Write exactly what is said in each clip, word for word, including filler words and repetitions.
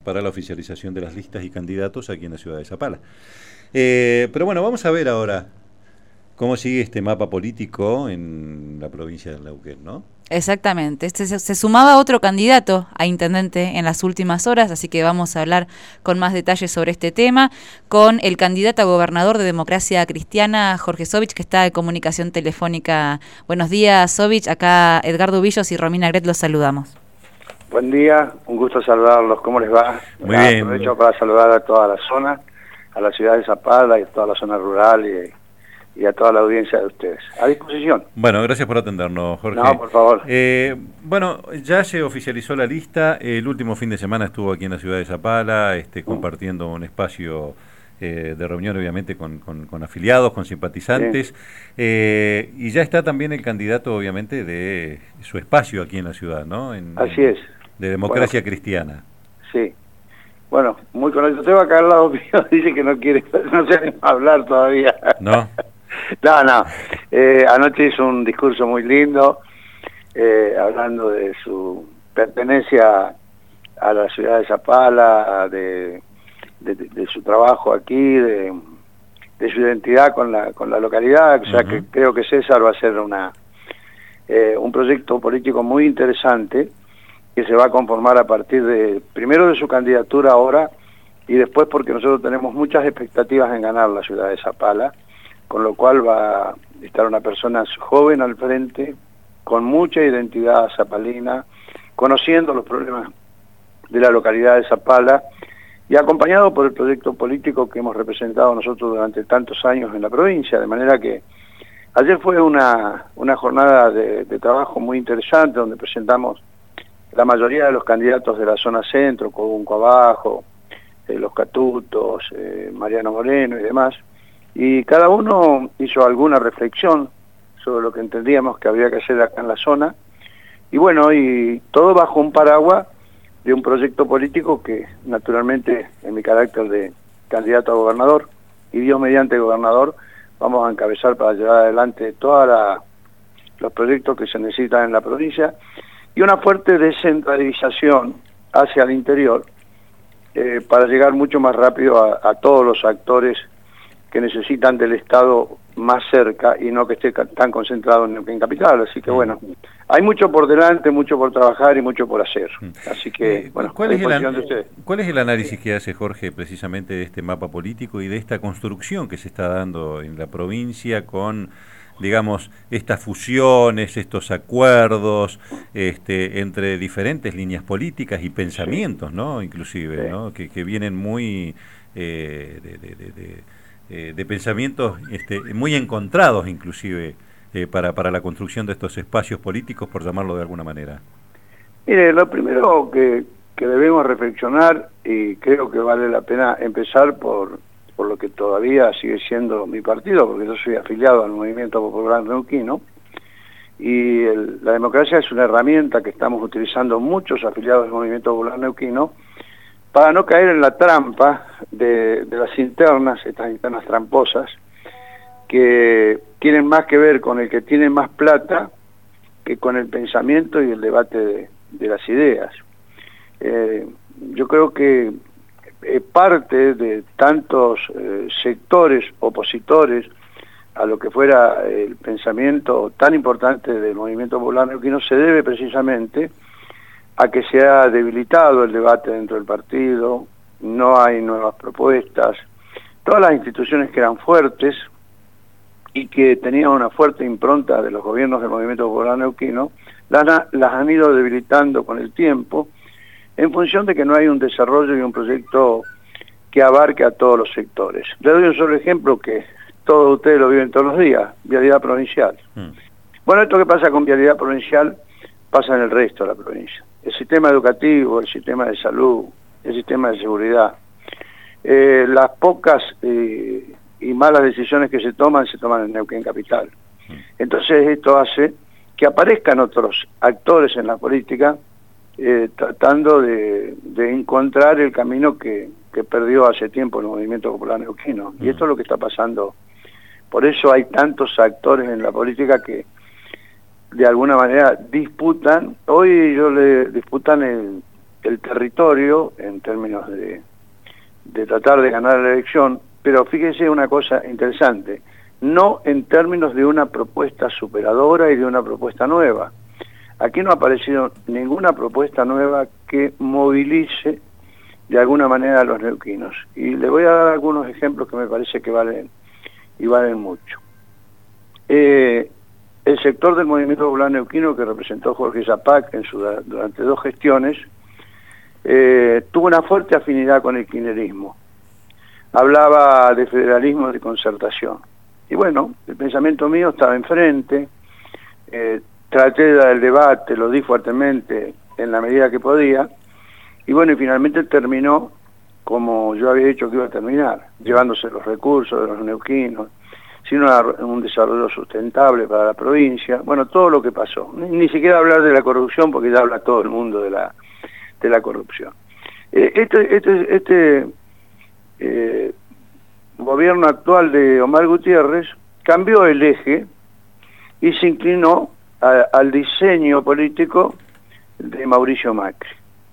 para la oficialización de las listas y candidatos aquí en la ciudad de Zapala. Eh, pero bueno, vamos a ver ahora cómo sigue este mapa político en la provincia de Neuquén, ¿no? Exactamente. Este se, se sumaba otro candidato a intendente en las últimas horas, así que vamos a hablar con más detalles sobre este tema, con el candidato a gobernador de Democracia Cristiana, Jorge Sovich, que está en comunicación telefónica. Buenos días, Sovich. Acá Edgardo Villos y Romina Gret los saludamos. Buen día, un gusto saludarlos. ¿Cómo les va? Muy bien. Aprovecho para saludar a toda la zona, a la ciudad de Zapala y a toda la zona rural y, y a toda la audiencia de ustedes. A disposición. Bueno, gracias por atendernos, Jorge. No, por favor. Eh, bueno, ya se oficializó la lista. El último fin de semana estuvo aquí en la ciudad de Zapala, este, compartiendo un espacio eh, de reunión, obviamente, con, con, con afiliados, con simpatizantes. Sí. Eh, y ya está también el candidato, obviamente, de su espacio aquí en la ciudad, ¿no? En, Así en, es. De Democracia Bueno, Cristiana. Sí. Bueno, muy correcto. Tengo acá al lado mío, dice que no quiere, no se anima a hablar todavía. ¿No? No, no. Eh, anoche hizo un discurso muy lindo, eh, hablando de su pertenencia a la ciudad de Zapala, de, de, de, de su trabajo aquí, de, de su identidad con la, con la localidad. O sea, uh-huh. que creo que César va a ser una, eh, un proyecto político muy interesante, que se va a conformar a partir de, primero de su candidatura ahora, y después porque nosotros tenemos muchas expectativas en ganar la ciudad de Zapala, con lo cual va a estar una persona joven al frente, con mucha identidad zapalina, conociendo los problemas de la localidad de Zapala, y acompañado por el proyecto político que hemos representado nosotros durante tantos años en la provincia, de manera que ayer fue una, una jornada de, de trabajo muy interesante, donde presentamos la mayoría de los candidatos de la zona centro, Cobunco Abajo, eh, Los Catutos, eh, Mariano Moreno y demás, y cada uno hizo alguna reflexión sobre lo que entendíamos que había que hacer acá en la zona, y bueno, y todo bajo un paraguas de un proyecto político que naturalmente en mi carácter de candidato a gobernador, y Dios mediante gobernador, vamos a encabezar para llevar adelante todos los proyectos que se necesitan en la provincia, y una fuerte descentralización hacia el interior eh, para llegar mucho más rápido a, a todos los actores que necesitan del Estado más cerca y no que esté tan concentrado en, en Capital. Así que bueno, hay mucho por delante, mucho por trabajar y mucho por hacer. Así que, eh, bueno, ¿cuál, a es disposición el, de ustedes. ¿Cuál es el análisis que hace Jorge precisamente de este mapa político y de esta construcción que se está dando en la provincia con, digamos, estas fusiones, estos acuerdos este, entre diferentes líneas políticas y pensamientos, sí. ¿no? Inclusive, sí. ¿no? Que, que vienen muy eh, de, de, de, de, eh, de pensamientos este, muy encontrados, inclusive, eh, para, para la construcción de estos espacios políticos, por llamarlo de alguna manera. Mire, lo primero que, que debemos reflexionar, y creo que vale la pena empezar por... por lo que todavía sigue siendo mi partido, porque yo soy afiliado al Movimiento Popular Neuquino, y el, la democracia es una herramienta que estamos utilizando muchos afiliados del Movimiento Popular Neuquino, para no caer en la trampa de, de las internas, estas internas tramposas, que tienen más que ver con el que tiene más plata que con el pensamiento y el debate de, de las ideas. Eh, yo creo que Eh, parte de tantos eh, sectores opositores a lo que fuera el pensamiento tan importante del Movimiento Popular Neuquino se debe precisamente a que se ha debilitado el debate dentro del partido, no hay nuevas propuestas, todas las instituciones que eran fuertes y que tenían una fuerte impronta de los gobiernos del Movimiento Popular Neuquino, las, las han ido debilitando con el tiempo, en función de que no hay un desarrollo y un proyecto que abarque a todos los sectores. Le doy un solo ejemplo que todos ustedes lo viven todos los días, vialidad provincial. Mm. Bueno, esto que pasa con vialidad provincial pasa en el resto de la provincia. El sistema educativo, el sistema de salud, el sistema de seguridad, eh, las pocas eh, y malas decisiones que se toman, se toman en Neuquén Capital. Mm. Entonces esto hace que aparezcan otros actores en la política Eh, tratando de, de encontrar el camino que, que perdió hace tiempo el Movimiento Popular Neuquino. Mm. Y esto es lo que está pasando. Por eso hay tantos actores en la política que de alguna manera disputan, hoy ellos le disputan el, el territorio en términos de, de tratar de ganar la elección, pero fíjese una cosa interesante, no en términos de una propuesta superadora y de una propuesta nueva. Aquí no ha aparecido ninguna propuesta nueva que movilice de alguna manera a los neuquinos. Y le voy a dar algunos ejemplos que me parece que valen y valen mucho. Eh, el sector del Movimiento Popular Neuquino que representó Jorge Zapac en su, durante dos gestiones eh, tuvo una fuerte afinidad con el kirchnerismo. Hablaba de federalismo, de concertación. Y bueno, el pensamiento mío estaba enfrente, eh, traté de dar el debate, lo di fuertemente en la medida que podía, y bueno, y finalmente terminó como yo había dicho que iba a terminar, llevándose los recursos de los neuquinos, sin una, un desarrollo sustentable para la provincia, bueno, todo lo que pasó. Ni, ni siquiera hablar de la corrupción, porque ya habla todo el mundo de la, de la corrupción. Eh, este este, este eh, gobierno actual de Omar Gutiérrez cambió el eje y se inclinó a, al diseño político de Mauricio Macri.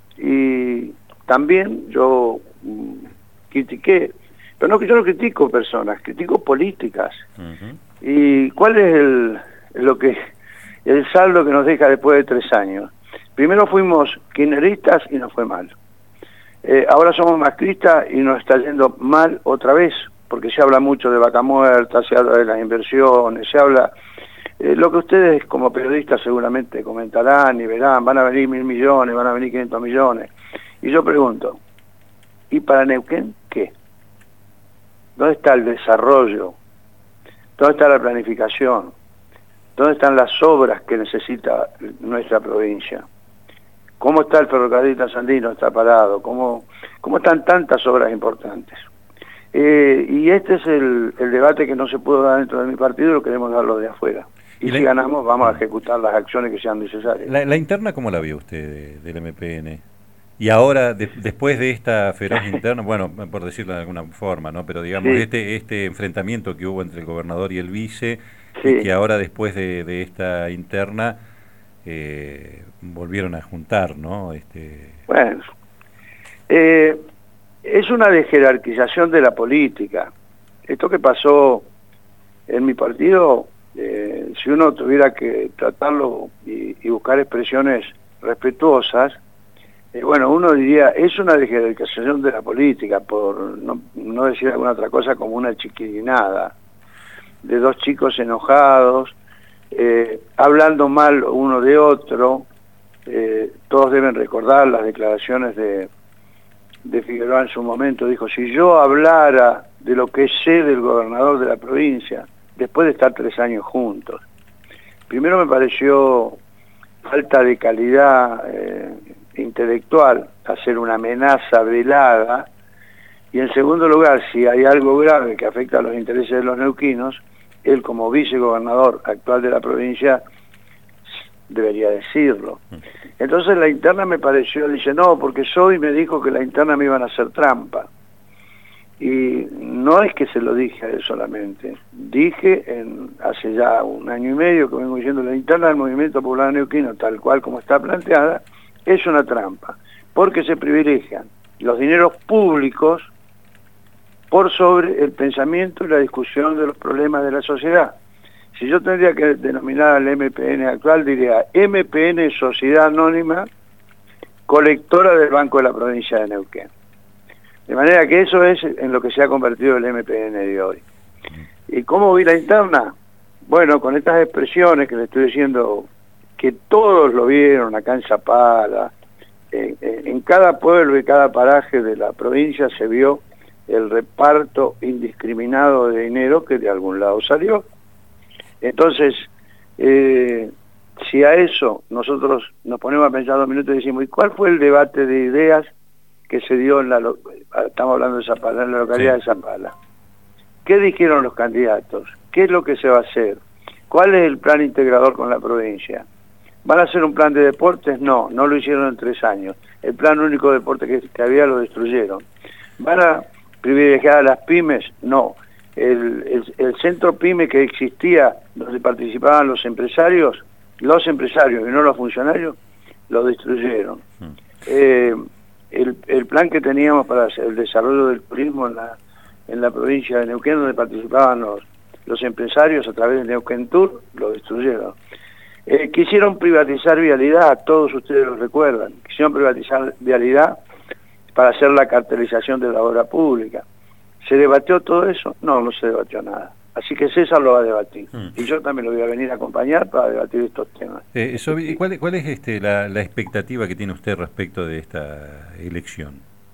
Y también yo mm, critiqué, pero no que yo no critico personas, critico políticas. Uh-huh. ¿Y cuál es el lo que el saldo que nos deja después de tres años? Primero fuimos kirchneristas y nos fue mal. Eh, ahora somos macristas y nos está yendo mal otra vez, porque se habla mucho de vaca muerta, se habla de las inversiones, se habla... Eh, lo que ustedes como periodistas seguramente comentarán y verán, van a venir mil millones, van a venir quinientos millones. Y yo pregunto, ¿y para Neuquén qué? ¿Dónde está el desarrollo? ¿Dónde está la planificación? ¿Dónde están las obras que necesita nuestra provincia? ¿Cómo está el ferrocarril trasandino? ¿Está parado? ¿Cómo, cómo están tantas obras importantes? Eh, y este es el, el debate que no se pudo dar dentro de mi partido, lo queremos darlo de afuera. Y, y si la, ganamos, vamos a ejecutar las acciones que sean necesarias. La, la interna, ¿cómo la vio usted de, del M P N? Y ahora, de, después de esta feroz interna, bueno, por decirlo de alguna forma, ¿no? Pero digamos, sí. este este enfrentamiento que hubo entre el gobernador y el vice, sí. y que ahora después de, de esta interna eh, volvieron a juntar, ¿no? Este... Bueno, eh, es una desjerarquización de la política. Esto que pasó en mi partido, eh, si uno tuviera que tratarlo y, y buscar expresiones respetuosas, eh, bueno, uno diría, es una desjerarquización de la política, por no, no decir alguna otra cosa, como una chiquilinada, de dos chicos enojados, eh, hablando mal uno de otro. Eh, todos deben recordar las declaraciones de de Figueroa en su momento. Dijo, si yo hablara de lo que sé del gobernador de la provincia, después de estar tres años juntos, primero me pareció falta de calidad eh, intelectual hacer una amenaza velada, y en segundo lugar, si hay algo grave que afecta a los intereses de los neuquinos, él como vicegobernador actual de la provincia debería decirlo. Entonces la interna me pareció, dice, no, porque Soy me dijo que la interna me iban a hacer trampa. Y no es que se lo dije a él solamente, dije en, hace ya un año y medio que vengo diciendo, la interna del Movimiento Popular Neuquino, tal cual como está planteada, es una trampa, porque se privilegian los dineros públicos por sobre el pensamiento y la discusión de los problemas de la sociedad. Si yo tendría que denominar al M P N actual, diría M P N Sociedad Anónima Colectora del Banco de la Provincia de Neuquén. De manera que eso es en lo que se ha convertido el M P N de hoy. ¿Y cómo vi la interna? Bueno, con estas expresiones que le estoy diciendo, que todos lo vieron acá en Zapala, en, en cada pueblo y cada paraje de la provincia se vio el reparto indiscriminado de dinero que de algún lado salió. Entonces, eh, si a eso nosotros nos ponemos a pensar dos minutos y decimos, ¿y cuál fue el debate de ideas que se dio en la, estamos hablando de Zapala, en la localidad sí. de Zapala? ¿Qué dijeron los candidatos? ¿Qué es lo que se va a hacer? ¿Cuál es el plan integrador con la provincia? ¿Van a hacer un plan de deportes? No, no lo hicieron en tres años. El plan único de deporte que, que había lo destruyeron. ¿Van a privilegiar a las pymes? No. El, el, el centro pyme que existía, donde participaban los empresarios, los empresarios y no los funcionarios, lo destruyeron. eh, el, el plan que teníamos para el desarrollo del turismo en la, en la provincia de Neuquén, donde participaban los, los empresarios a través de Neuquén Tour, lo destruyeron. Eh, quisieron privatizar Vialidad, todos ustedes lo recuerdan, quisieron privatizar Vialidad para hacer la cartelización de la obra pública. ¿Se debatió todo eso? No, no se debatió nada. Así que César lo va a debatir. Mm. Y yo también lo voy a venir a acompañar para debatir estos temas. Eh, sobre, ¿cuál, ¿Cuál es este, la, la expectativa que tiene usted respecto de esta elección?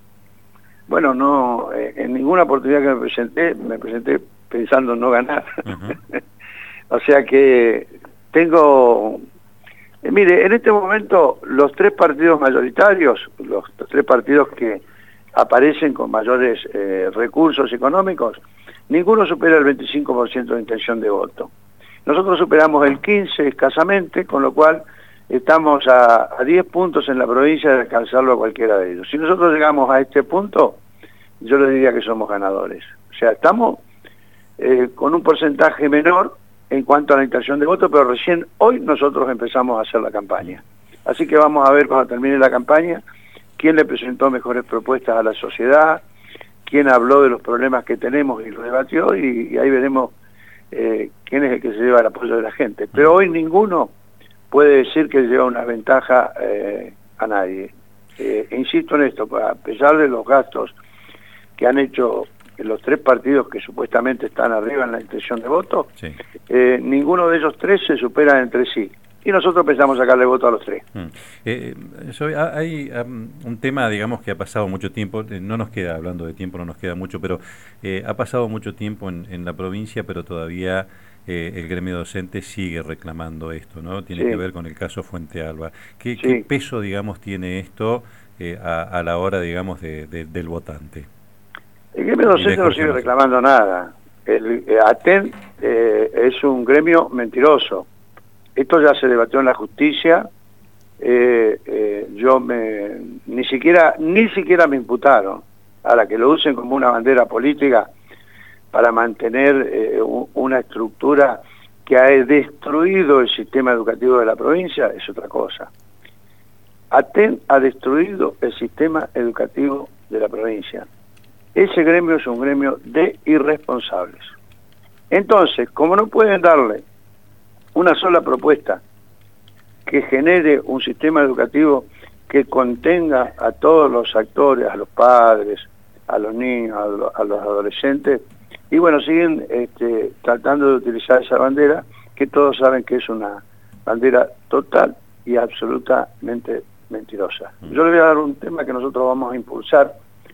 Bueno, no, eh, en ninguna oportunidad que me presenté, me presenté pensando en no ganar. Uh-huh. O sea que tengo... Eh, mire, en este momento los tres partidos mayoritarios, los, los tres partidos que aparecen con mayores eh, recursos económicos, ninguno supera el veinticinco por ciento de intención de voto. Nosotros superamos el quince escasamente, con lo cual estamos a, a diez puntos en la provincia de alcanzarlo a cualquiera de ellos. Si nosotros llegamos a este punto, yo le diría que somos ganadores. O sea, estamos eh, con un porcentaje menor en cuanto a la intención de voto, pero recién hoy nosotros empezamos a hacer la campaña. Así que vamos a ver cuando termine la campaña quién le presentó mejores propuestas a la sociedad, quién habló de los problemas que tenemos y lo debatió, y, y ahí veremos eh, quién es el que se lleva el apoyo de la gente. Pero hoy ninguno puede decir que lleva una ventaja eh, a nadie. Eh, e insisto en esto, a pesar de los gastos que han hecho los tres partidos que supuestamente están arriba en la intención de voto, sí. eh, ninguno de esos tres se supera entre sí. Y nosotros pensamos sacarle voto a los tres. Mm. Eh, soy, hay um, un tema, digamos, que ha pasado mucho tiempo, eh, no nos queda, hablando de tiempo, no nos queda mucho, pero eh, ha pasado mucho tiempo en, en la provincia, pero todavía eh, el gremio docente sigue reclamando esto, ¿no? Tiene sí. que ver con el caso Fuente Alba. ¿Qué, sí. ¿qué peso, digamos, tiene esto eh, a, a la hora, digamos, de, de, del votante? El gremio docente no sigue reclamando nada. El eh, ATEN eh, es un gremio mentiroso. Esto ya se debatió en la justicia, eh, eh, yo me, ni siquiera ni siquiera me imputaron. Ahora, que lo usen como una bandera política para mantener eh, una estructura que ha destruido el sistema educativo de la provincia es otra cosa. ATEN ha destruido el sistema educativo de la provincia. Ese gremio es un gremio de irresponsables. Entonces, como no pueden darle una sola propuesta que genere un sistema educativo que contenga a todos los actores, a los padres, a los niños, a los, a los adolescentes, y bueno, siguen este, tratando de utilizar esa bandera, que todos saben que es una bandera total y absolutamente mentirosa. Yo le voy a dar un tema que nosotros vamos a impulsar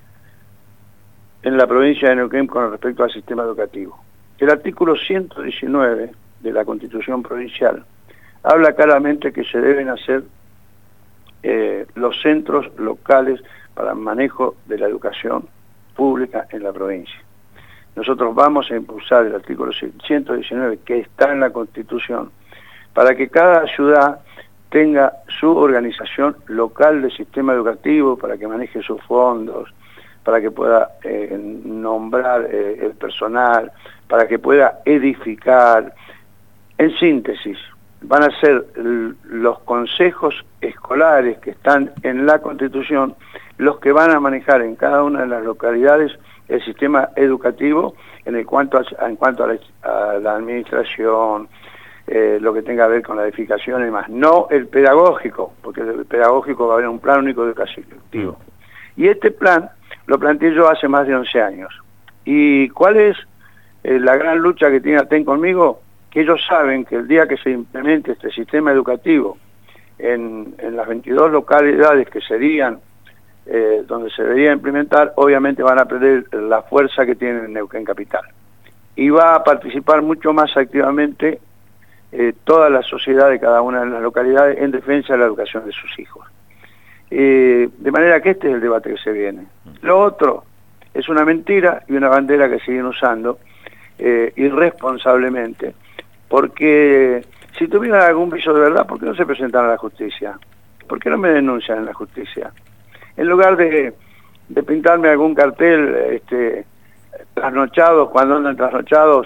en la provincia de Neuquén con respecto al sistema educativo. El artículo ciento diecinueve de la Constitución Provincial habla claramente que se deben hacer eh, los centros locales para el manejo de la educación pública en la provincia. Nosotros vamos a impulsar el artículo ciento diecinueve que está en la Constitución para que cada ciudad tenga su organización local de sistema educativo, para que maneje sus fondos, para que pueda eh, nombrar eh, el personal, para que pueda edificar. En síntesis, van a ser los consejos escolares que están en la Constitución los que van a manejar en cada una de las localidades el sistema educativo en, el cuanto a, en cuanto a la, a la administración, eh, lo que tenga que ver con la edificación y más. No el pedagógico, porque el pedagógico va a haber un plan único educativo. Y este plan lo planteé yo hace más de once años. ¿Y cuál es eh, la gran lucha que tiene ATEN conmigo? Que ellos saben que el día que se implemente este sistema educativo en, en las veintidós localidades que serían eh, donde se debería implementar, obviamente van a perder la fuerza que tienen en Neuquén Capital. Y va a participar mucho más activamente eh, toda la sociedad de cada una de las localidades en defensa de la educación de sus hijos. Eh, de manera que este es el debate que se viene. Lo otro es una mentira y una bandera que siguen usando eh, irresponsablemente, porque si tuvieran algún viso de verdad, ¿por qué no se presentan a la justicia? ¿Por qué no me denuncian en la justicia? En lugar de, de pintarme algún cartel este, trasnochados, cuando andan trasnochados,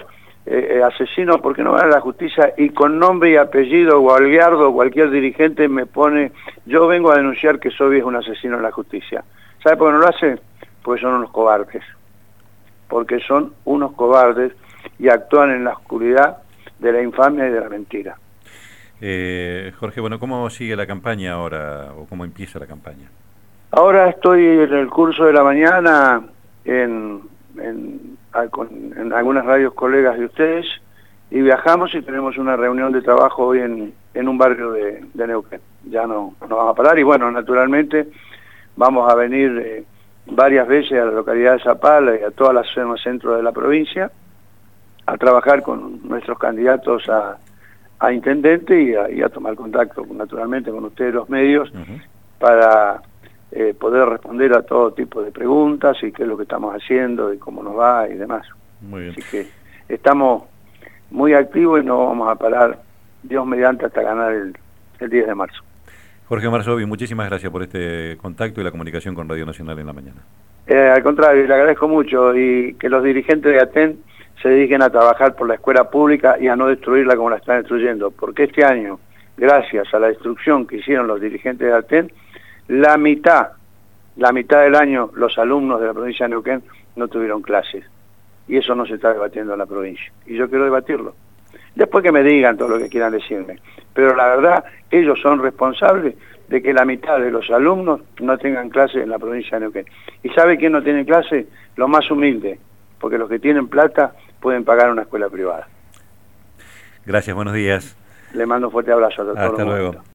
eh, asesinos porque no van a la justicia y con nombre y apellido, Gualguiardo, cualquier dirigente me pone, yo vengo a denunciar que Sobi es un asesino en la justicia. ¿Sabe por qué no lo hace? Porque son unos cobardes. Porque son unos cobardes y actúan en la oscuridad de la infamia y de la mentira. Eh, Jorge, bueno, ¿cómo sigue la campaña ahora o cómo empieza la campaña? Ahora estoy en el curso de la mañana en, en, con, en algunas radios colegas de ustedes y viajamos y tenemos una reunión de trabajo hoy en, en un barrio de, de Neuquén. Ya no, no vamos a parar y bueno, naturalmente vamos a venir eh, varias veces a la localidad de Zapala y a toda la zona centro de la provincia a trabajar con nuestros candidatos a, a intendente y a, y a tomar contacto naturalmente con ustedes los medios uh-huh. para eh, poder responder a todo tipo de preguntas y qué es lo que estamos haciendo y cómo nos va y demás. Muy bien. Así que estamos muy activos y no vamos a parar, Dios mediante, hasta ganar el, el diez de marzo. Jorge Omar Sobi, muchísimas gracias por este contacto y la comunicación con Radio Nacional en la mañana. Eh, al contrario, le agradezco mucho y que los dirigentes de ATEN se dediquen a trabajar por la escuela pública y a no destruirla como la están destruyendo, porque este año, gracias a la destrucción que hicieron los dirigentes de ATEN, la mitad, la mitad del año los alumnos de la provincia de Neuquén no tuvieron clases. Y eso no se está debatiendo en la provincia. Y yo quiero debatirlo. Después que me digan todo lo que quieran decirme. Pero la verdad, ellos son responsables de que la mitad de los alumnos no tengan clase en la provincia de Neuquén. ¿Y sabe quién no tiene clase? Los más humildes. Porque los que tienen plata pueden pagar una escuela privada. Gracias, buenos días. Le mando un fuerte abrazo a todos. Hasta luego.